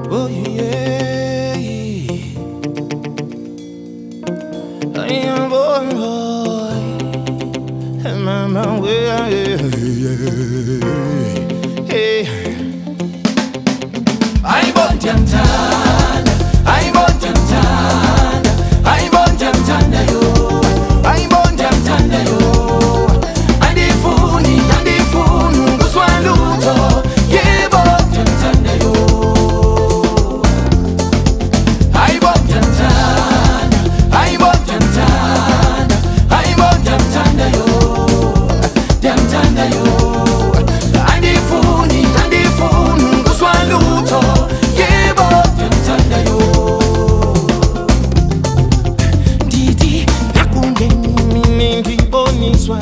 Oh yeah, I am boy, and my way, hey. I want Jantana, I want Jantana, I want Jantana yo, I want Jantana yo. Andifuni, kuswaluto, yebo Jantana yo. I want Jantana, I want Jantana, I want Jantana yo, Jantana yo. Andifuni, kuswaluto, yebo Jantana yo. Didi, nakungeni ngiboniswa,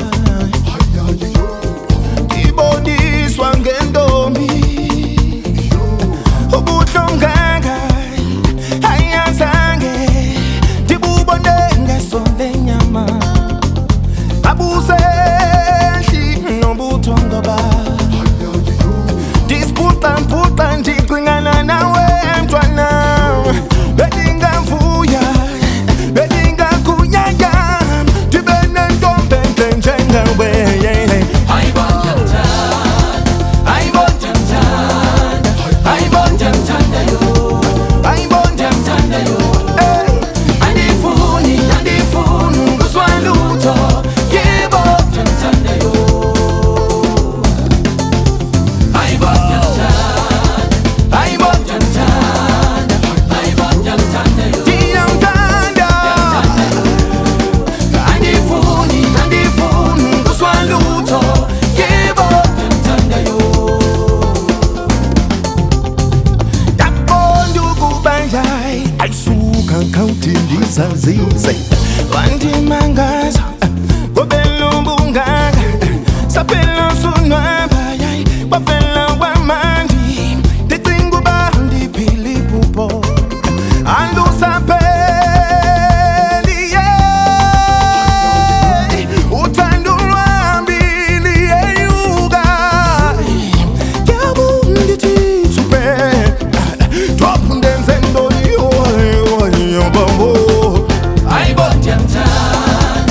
ngiboniswa ngentombi, ubuhlonganga ayazange ndibubone ngeso lenyama, abusehli nobuthongo ba disputa ndicingana nawe mntwana, bedingavuya bedingakunyanya ndibe nentombi entle njengawe. I want Jantana, I want Jantana, I want Jantana yo, I want Jantana yo. Andifuni kuswaluto, yebo Jantana yo. I want Jantana, I want Jantana, I want Jantana yo. Jantana, andifuni kuswaluto, yebo Jantana yo. Ndabona ukubanja ayisuka khawuthini ndizazize, wandimangaza kobela ubungaka, saphela sunwaba yayi kwavela wamandi, ndicinga uba ndiphila iphupho alusapheli uthando lwami liyeyuka, ngiyabundi super drop ndenze ntoni yo bambo. I want Jantana,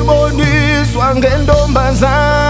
eboniswa ngentombazana